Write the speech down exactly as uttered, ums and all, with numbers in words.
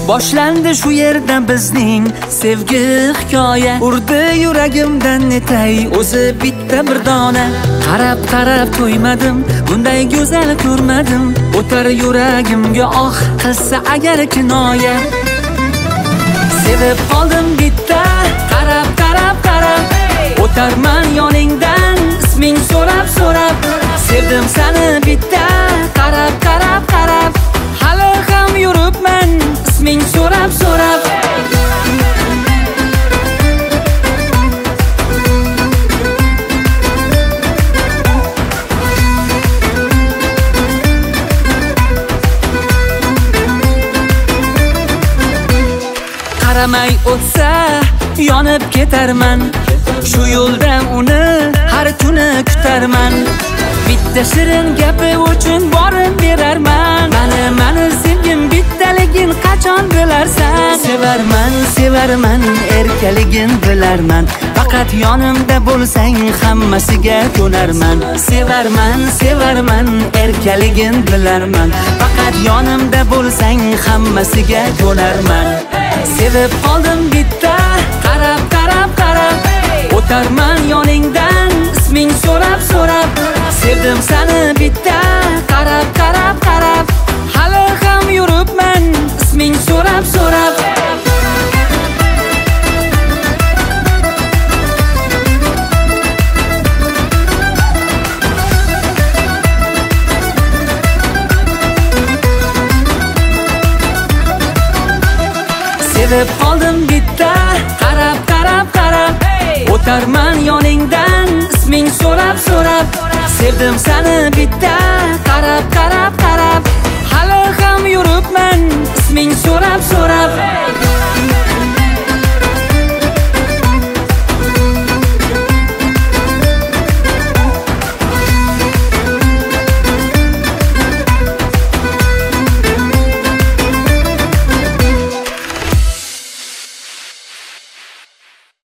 Boshlandi shu yerda bizning sevgi hikoya. Urdi yuragimdan netay o'zi bitta bir dona. Qarab qarab to'ymadim, bunday go'zal ko'rmadim. O'tar yuragimga oh qilsa agar kinoya. Sevib qoldim bitta, qarab qarab qarab. O'tarman yoningdan isming so'rab so'rab. Sevdim seni bitta, qarab qarab qarab. Hali ham yuribman isming so'rab so'rab. Qaramay o'tsa yonib ketarman. Shu yo'lda uni har kuni kutarman. Bitta shirin gapi uchun borib berarman. Mani mani sevgim bittaligin qachon bilarsan? Sevarman, sevarman, erkaligin bilarman. Faqat yonimda bo'lsang hammasiga ko'narman. Sevarman, sevarman, erkaligin bilarman. Faqat yonimda bo'lsang hammasiga ko'narman. Sevib qoldim bitta, qarab qarab qarab. O'tarman yoningdan isming so'rab so'rab. Sevdim seni bitta, qarab qarab qarab. Hali ham yuribman isming so'rab so'rab. Sevib qoldim bitta, qarab qarab qarab. O'tarman yoningdan isming so'rab so'rab. Sevdim seni bitta, qarab qarab qarab.